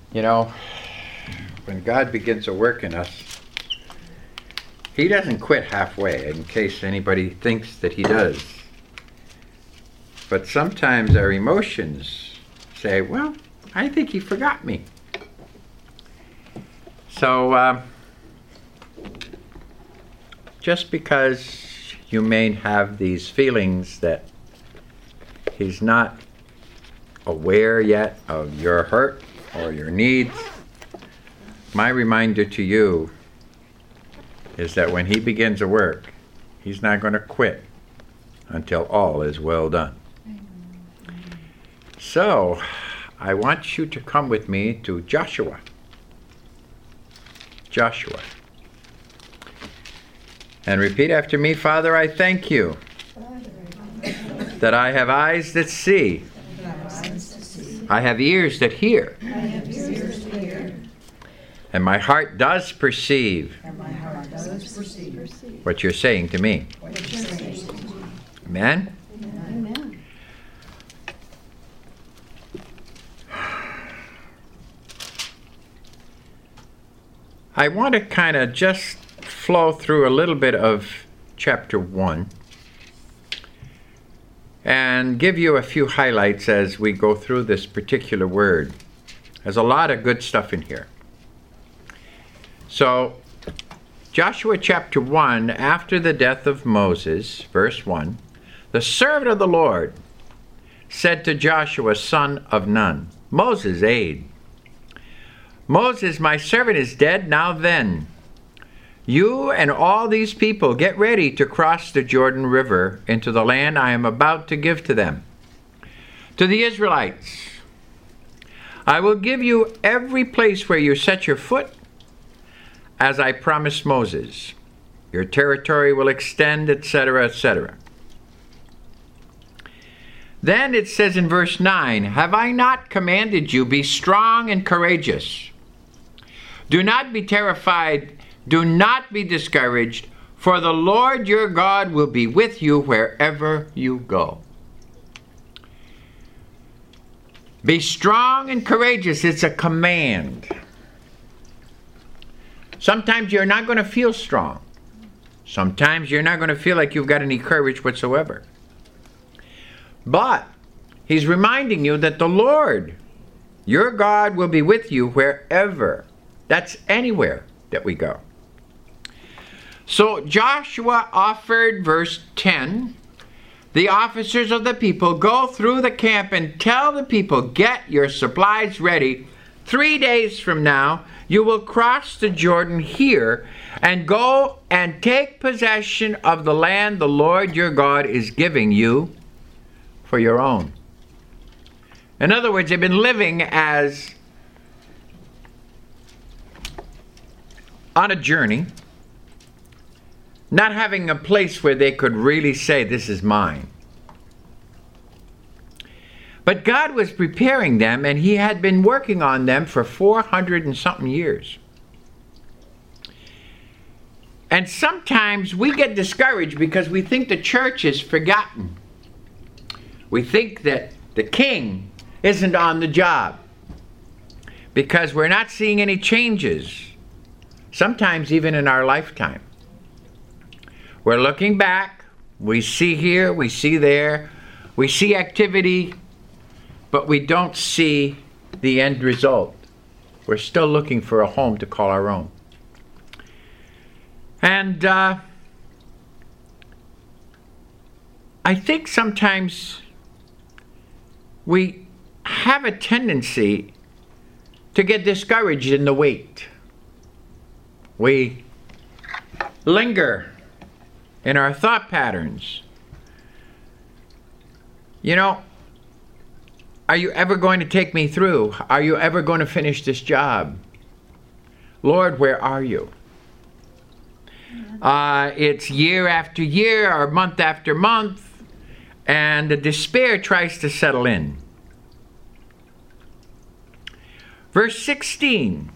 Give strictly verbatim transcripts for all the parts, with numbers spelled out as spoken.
You know, when God begins to work in us, He doesn't quit halfway, in case anybody thinks that He does. But sometimes our emotions say, well, I think He forgot me. So, uh, just because you may have these feelings that He's not aware yet of your hurt or your needs, my reminder to you is that when He begins a work, He's not going to quit until all is well done. So, I want you to come with me to Joshua. Joshua. And repeat after me. Father, I thank You that I have eyes that see. I have ears that hear. And my heart does perceive what You're saying to me. Amen? Amen. I want to kind of just flow through a little bit of chapter one and give you a few highlights as we go through this particular word. There's a lot of good stuff in here. So, Joshua chapter one, after the death of Moses, verse one, the servant of the Lord said to Joshua, son of Nun, Moses' aide, Moses, my servant, is dead. Now then, you and all these people get ready to cross the Jordan River into the land I am about to give to them, to the Israelites. I will give you every place where you set your foot, as I promised Moses. Your territory will extend, et cetera, et cetera. Then it says in verse nine, have I not commanded you, be strong and courageous? Do not be terrified, do not be discouraged, for the Lord your God will be with you wherever you go. Be strong and courageous. It's a command. Sometimes you're not going to feel strong. Sometimes you're not going to feel like you've got any courage whatsoever. But He's reminding you that the Lord, your God, will be with you wherever. That's anywhere that we go. So Joshua offered, verse ten, the officers of the people, go through the camp and tell the people, get your supplies ready. Three days from now, you will cross the Jordan here and go and take possession of the land the Lord your God is giving you for your own. In other words, they've been living as on a journey, not having a place where they could really say, this is mine. But God was preparing them, and He had been working on them for four hundred and something years. And sometimes we get discouraged because we think the church is forgotten. We think that the king isn't on the job because we're not seeing any changes. Sometimes even in our lifetime. We're looking back, we see here, we see there, we see activity, but we don't see the end result. We're still looking for a home to call our own. And uh, I think sometimes we have a tendency to get discouraged in the wait. We linger in our thought patterns. You know, are you ever going to take me through? Are you ever going to finish this job? Lord, where are you? Uh, it's year after year or month after month, and the despair tries to settle in. Verse sixteen.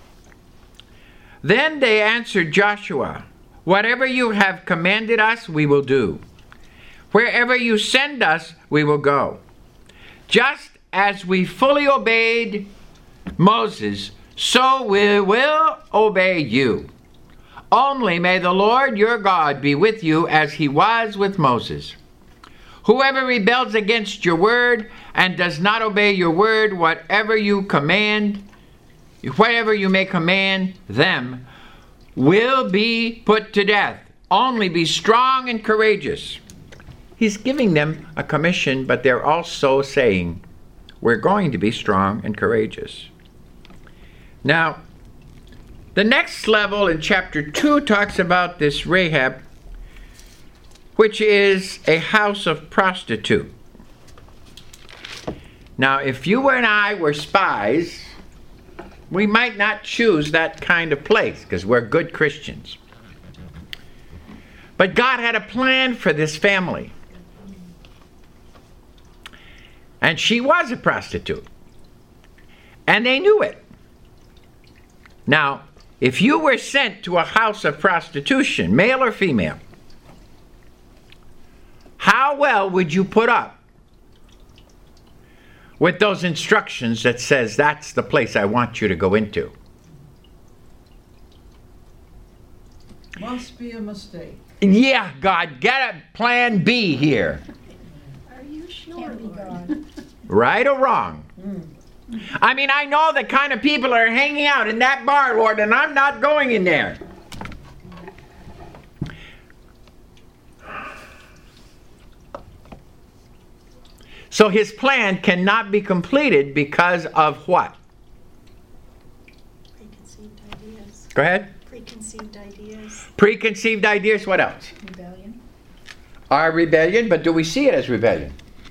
Then they answered Joshua, whatever you have commanded us, we will do. Wherever you send us, we will go. Just as we fully obeyed Moses, so we will obey you. Only may the Lord your God be with you as he was with Moses. Whoever rebels against your word and does not obey your word, whatever you command, whatever you may command them, will be put to death. Only be strong and courageous. He's giving them a commission, but they're also saying, we're going to be strong and courageous. Now, the next level in chapter two talks about this Rahab, which is a house of prostitute. Now, if you and I were spies, we might not choose that kind of place because we're good Christians. But God had a plan for this family. And she was a prostitute. And they knew it. Now, if you were sent to a house of prostitution, male or female, how well would you put up with those instructions that says that's the place I want you to go into? Must be a mistake. Yeah, God, get a plan B here. Are you sure? Can't be God. Right or wrong? Mm. I mean, I know the kind of people that are hanging out in that bar, Lord, and I'm not going in there. So his plan cannot be completed because of what? Preconceived ideas. Go ahead. Preconceived ideas. Preconceived ideas, what else? Rebellion. Our rebellion, but do we see it as rebellion?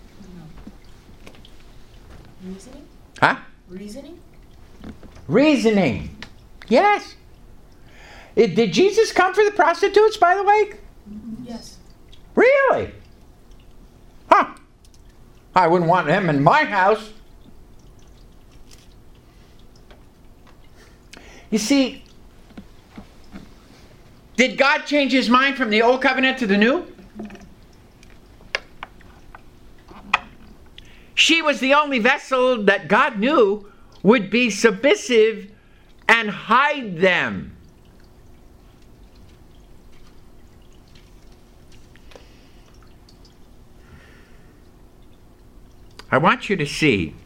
Reasoning. Huh? Reasoning. Reasoning. Yes. It, did Jesus come for the prostitutes, by the way? Yes. Really? Huh. I wouldn't want him in my house. You see, did God change his mind from the old covenant to the new? She was the only vessel that God knew would be submissive and hide them. I want you to see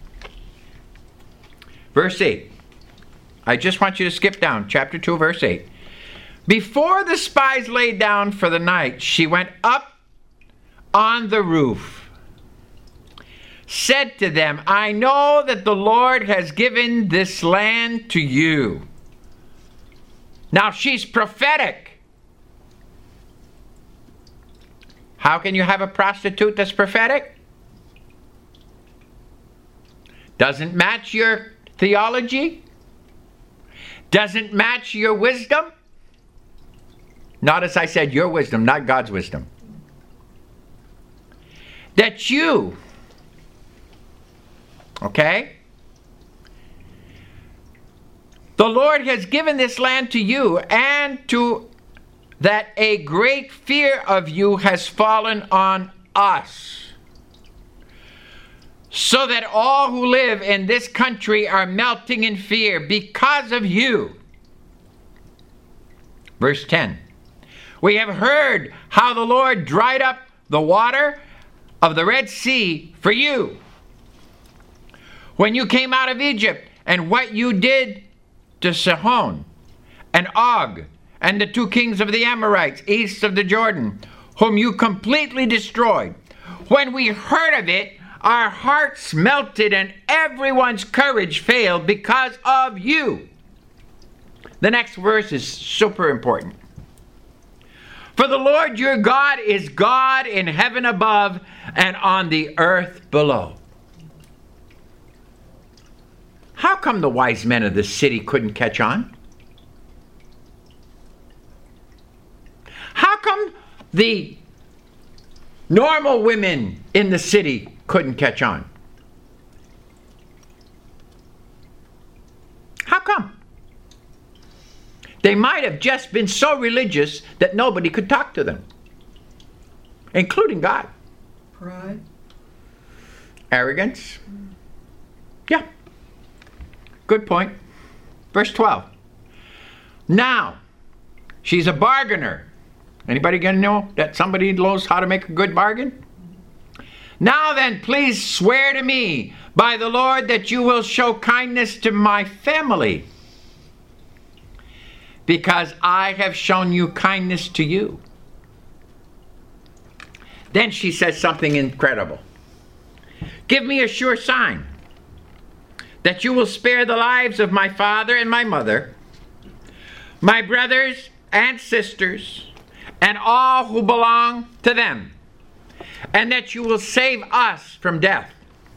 verse eight. I just want you to skip down, chapter two, verse eight. Before the spies lay down for the night, she went up on the roof, said to them, I know that the Lord has given this land to you. Now she's prophetic. How can you have a prostitute that's prophetic? Doesn't match your theology? Doesn't match your wisdom? Notice I said your wisdom, not God's wisdom. That you, okay? The Lord has given this land to you, and to that a great fear of you has fallen on us, so that all who live in this country are melting in fear because of you. Verse ten. We have heard how the Lord dried up the water of the Red Sea for you when you came out of Egypt, and what you did to Sihon and Og and the two kings of the Amorites east of the Jordan, whom you completely destroyed. When we heard of it, our hearts melted and everyone's courage failed because of you. The next verse is super important. For the Lord your God is God in heaven above and on the earth below. How come the wise men of the city couldn't catch on? How come the normal women in the city couldn't catch on? How come? They might have just been so religious that nobody could talk to them, including God. Pride. Arrogance. Yeah. good point. Verse twelve. Now, she's a bargainer. Anybody gonna know that somebody knows how to make a good bargain? Now then, please swear to me by the Lord that you will show kindness to my family, because I have shown you kindness to you. Then she says something incredible. Give me a sure sign that you will spare the lives of my father and my mother, my brothers and sisters, and all who belong to them, and that you will save us from death.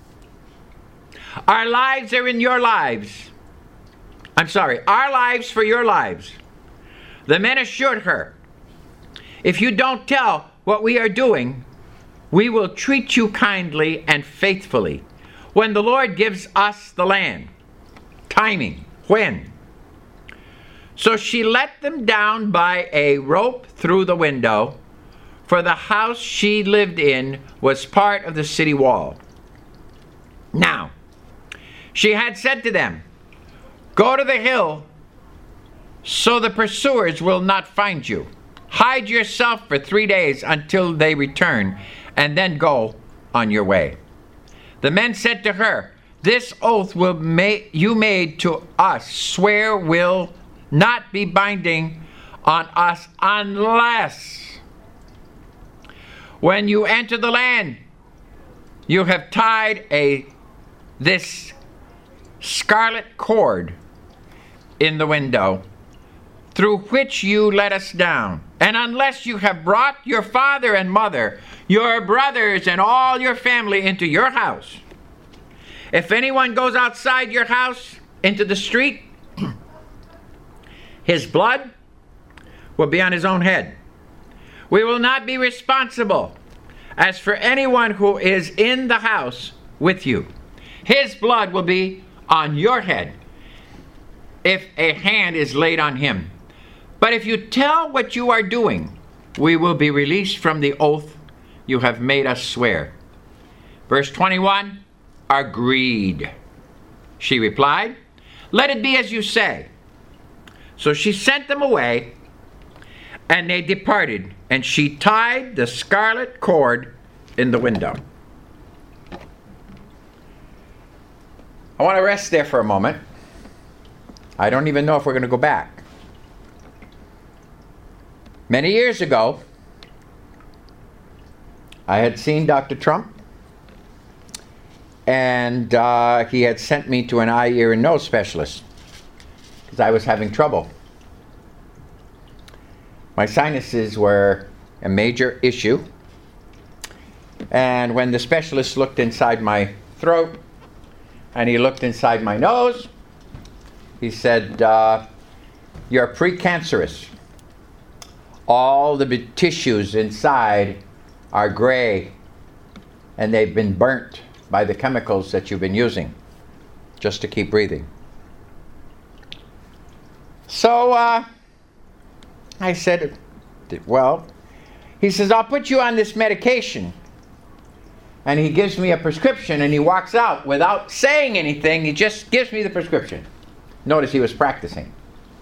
Our lives are in your lives. I'm sorry, our lives for your lives. The men assured her, if you don't tell what we are doing, we will treat you kindly and faithfully when the Lord gives us the land. Timing, when? So she let them down by a rope through the window, for the house she lived in was part of the city wall. Now, she had said to them, go to the hill so the pursuers will not find you. Hide yourself for three days until they return, and then go on your way. The men said to her, this oath will ma- you made to us swear will not be binding on us unless when you enter the land you have tied a this scarlet cord in the window through which you let us down, and unless you have brought your father and mother, your brothers and all your family into your house. If anyone goes outside your house into the street, his blood will be on his own head. We will not be responsible as for anyone who is in the house with you. His blood will be on your head if a hand is laid on him. But if you tell what you are doing, we will be released from the oath you have made us swear. Verse twenty-one, agreed. She replied, let it be as you say. So she sent them away, and they departed, and she tied the scarlet cord in the window. I want to rest there for a moment. I don't even know if we're going to go back. Many years ago, I had seen Doctor Trump, and uh, he had sent me to an eye, ear, and nose specialist because I was having trouble. My sinuses were a major issue, and when the specialist looked inside my throat and he looked inside my nose, he said, uh, you're precancerous. All the b- tissues inside are gray, and they've been burnt by the chemicals that you've been using just to keep breathing. So uh, I said, well, he says, I'll put you on this medication. And he gives me a prescription, and he walks out without saying anything. He just gives me the prescription. Notice he was practicing.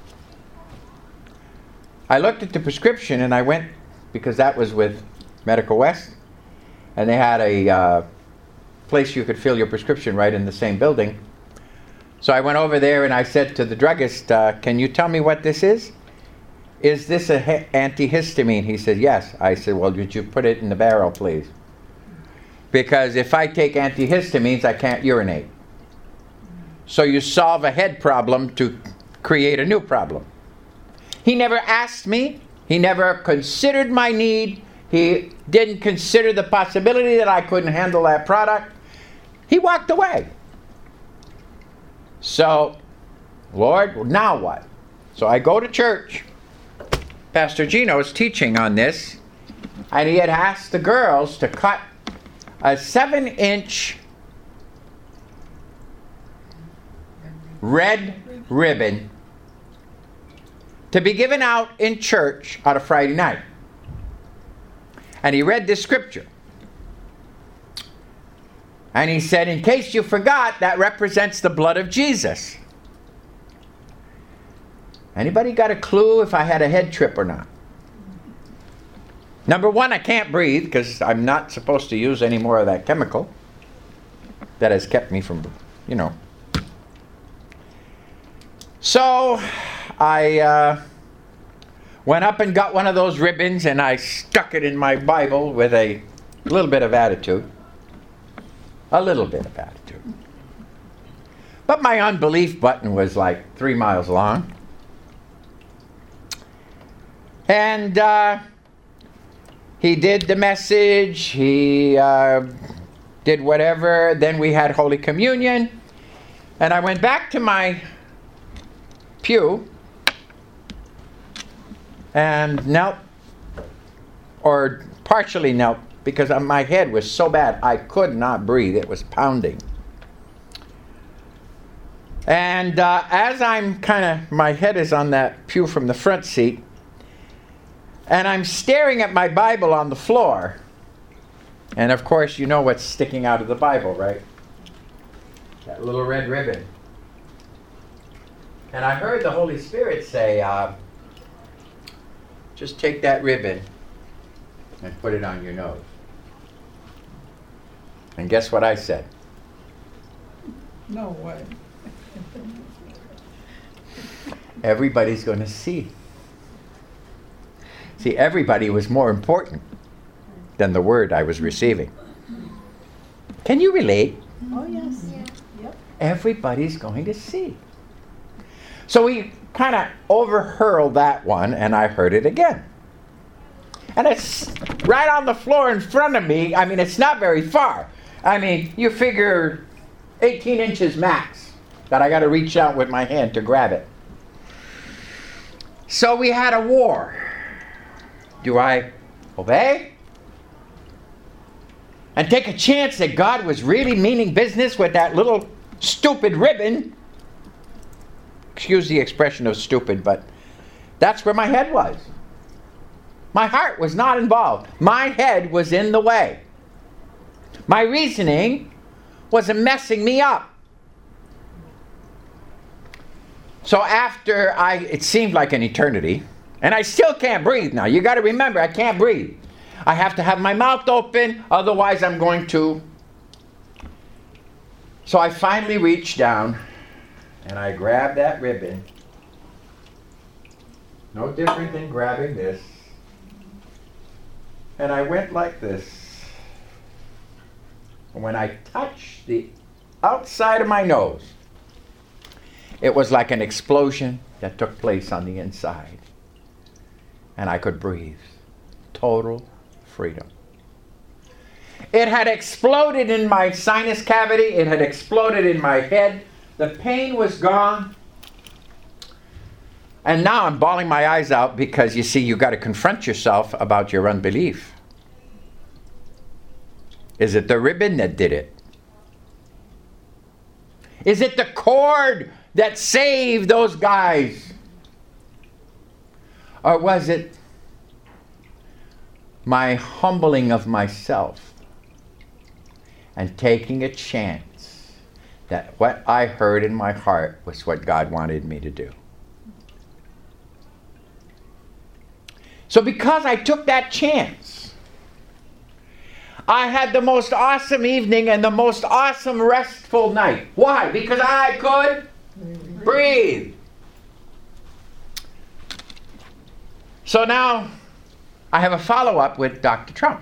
I looked at the prescription, and I went, because that was with Medical West, and they had a uh, place you could fill your prescription right in the same building. So I went over there, and I said to the druggist, uh, can you tell me what this is? Is this a he- antihistamine? He said, yes. I said, well, would you put it in the barrel, please? Because if I take antihistamines, I can't urinate. So you solve a head problem to create a new problem. He never asked me. He never considered my need. He didn't consider the possibility that I couldn't handle that product. He walked away. So, Lord, now what? So I go to church. Pastor Gino is teaching on this, and he had asked the girls to cut a seven-inch red ribbon to be given out in church on a Friday night. And he read this scripture. And he said, in case you forgot, that represents the blood of Jesus. Anybody got a clue if I had a head trip or not? Number one, I can't breathe because I'm not supposed to use any more of that chemical that has kept me from, you know. So I uh, went up and got one of those ribbons and I stuck it in my Bible with a little bit of attitude. A little bit of attitude. But my unbelief button was like three miles long. And uh, he did the message. He uh, did whatever. Then we had Holy Communion. And I went back to my pew and knelt, or partially knelt, because my head was so bad I could not breathe. It was pounding. And uh, as I'm kind of, my head is on that pew from the front seat, and I'm staring at my Bible on the floor. And of course, you know what's sticking out of the Bible, right? That little red ribbon. And I heard the Holy Spirit say, uh, just take that ribbon and put it on your nose. And guess what I said? No way. Everybody's going to see. See, everybody was more important than the word I was receiving. Can you relate? Oh, yes. Yeah. Yep. Everybody's going to see. So we kind of overhurled that one, and I heard it again. And it's right on the floor in front of me. I mean, it's not very far. I mean, you figure eighteen inches max that I got to reach out with my hand to grab it. So we had a war. Do I obey? And take a chance that God was really meaning business with that little stupid ribbon? Excuse the expression of stupid, but that's where my head was. My heart was not involved. My head was in the way. My reasoning was messing me up. So after I, it seemed like an eternity, and I still can't breathe now. You got to remember, I can't breathe. I have to have my mouth open, otherwise I'm going to. So I finally reached down and I grabbed that ribbon. No different than grabbing this. And I went like this. And when I touched the outside of my nose, it was like an explosion that took place on the inside. And I could breathe. Total freedom. It had exploded in my sinus cavity. It had exploded in my head. The pain was gone. And now I'm bawling my eyes out because, you see, you've got to confront yourself about your unbelief. Is it the ribbon that did it? Is it the cord that saved those guys? Or was it my humbling of myself and taking a chance that what I heard in my heart was what God wanted me to do? So because I took that chance, I had the most awesome evening and the most awesome restful night. Why? Because I could breathe. So now I have a follow-up with Doctor Trump.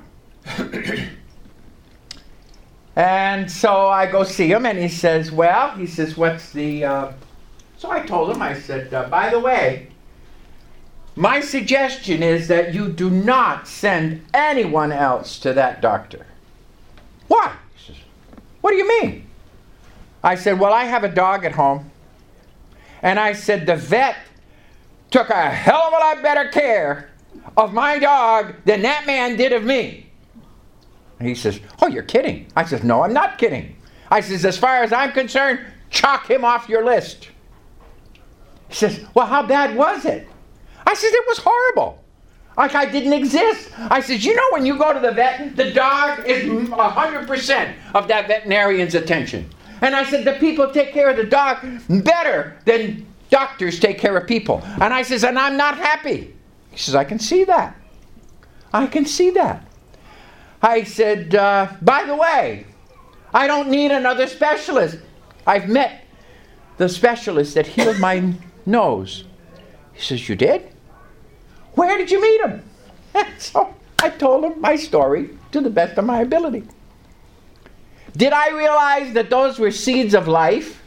And so I go see him and he says, well, he says, what's the... Uh... So I told him, I said, uh, by the way, my suggestion is that you do not send anyone else to that doctor. Why? He says, what do you mean? I said, well, I have a dog at home. And I said, the vet took a hell of a lot better care of my dog than that man did of me. And he says, oh, you're kidding. I says, no, I'm not kidding. I says, as far as I'm concerned, chalk him off your list. He says, well, how bad was it? I says, it was horrible. Like I didn't exist. I says, you know when you go to the vet, the dog is one hundred percent of that veterinarian's attention. And I said, the people take care of the dog better than Doctors take care of people. And I says, and I'm not happy. He says, I can see that. I can see that. I said, uh, by the way, I don't need another specialist. I've met the specialist that healed my nose. He says, you did? Where did you meet him? So I told him my story to the best of my ability. Did I realize that those were seeds of life?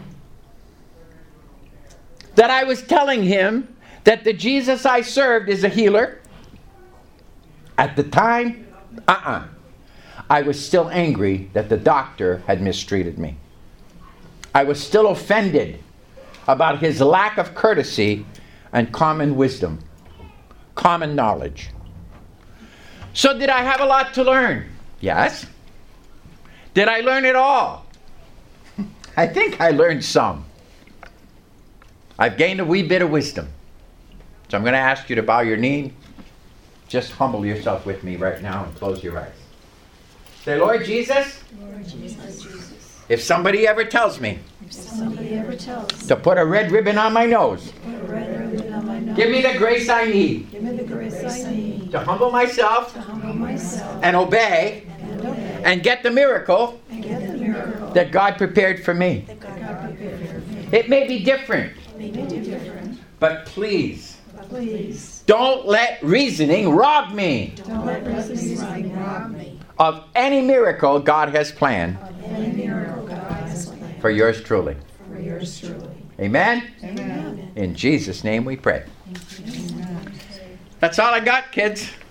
That I was telling him that the Jesus I served is a healer? At the time, uh-uh. I was still angry that the doctor had mistreated me. I was still offended about his lack of courtesy and common wisdom, common knowledge. So did I have a lot to learn? Yes. Did I learn it all? I think I learned some. I've gained a wee bit of wisdom. So I'm going to ask you to bow your knee. Just humble yourself with me right now and close your eyes. Say, Lord Jesus, Lord Jesus, if somebody ever tells me if somebody ever tells to put a red ribbon on my nose, put a red ribbon on my nose, give me the grace I need give me the grace I need to humble myself to humble myself and obey and obey and get the miracle and get the miracle that God prepared for me. that God prepared for me. It may be different, May be different, but please but please don't let reasoning rob me don't let reasoning rob me of any miracle God has planned of any miracle God has planned for yours truly. for yours truly. Amen? Amen. In Jesus' name we pray. Amen. That's all I got, kids.